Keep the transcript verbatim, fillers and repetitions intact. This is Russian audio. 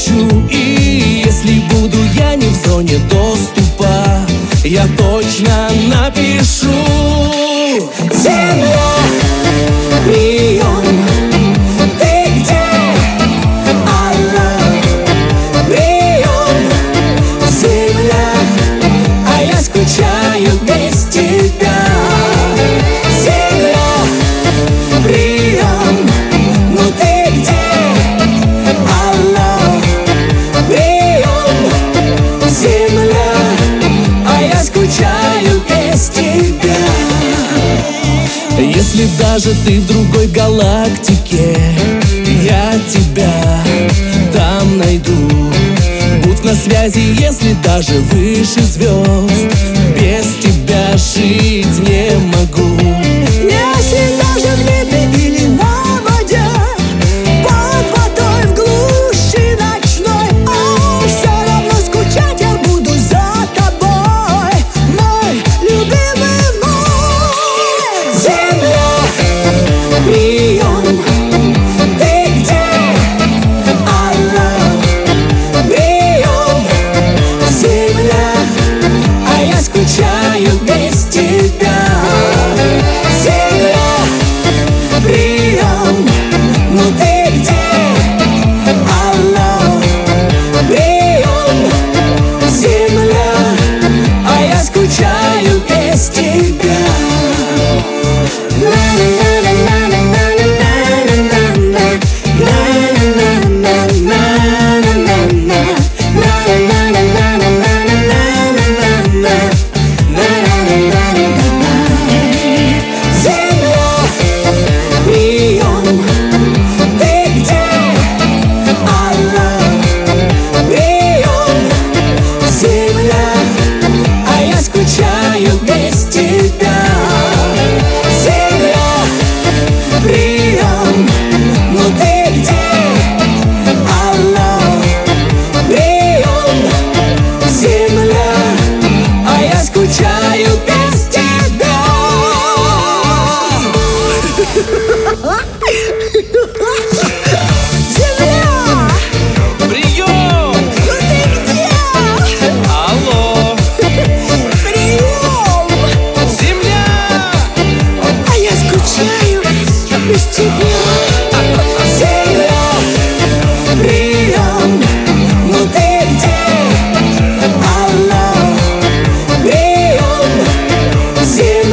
хочу. И если буду я не в зоне доступа, я точно напишу: земля, прием, ты где? Алло, прием, земля, а я скучаю без тебя. Земля, прием, ну ты где? Алло, прием, земля, а я скучаю без тебя. Если даже ты в другой галактике, я тебя там найду. Будь на связи, если даже выше звезд, без тебя жить не могу. Если даже в небе или на воде, под водой в глуши ночной, а все равно скучать я буду за тобой, мой любимый мой. Земля, прием, ты где? Алло, прием, земля, а я скучаю без тебя. Земля, прием, ну ты где? Алло, прием, земля, а я скучаю без тебя. Скучаю без тебя. Земля, прием, ну ты где? Алло, прием, земля, а я скучаю без тебя. Земля, Прием! ну ты где? Алло, Прием, земля! а я скучаю без тебя. Земля, прием, ну ты где? Алло, прием, земля.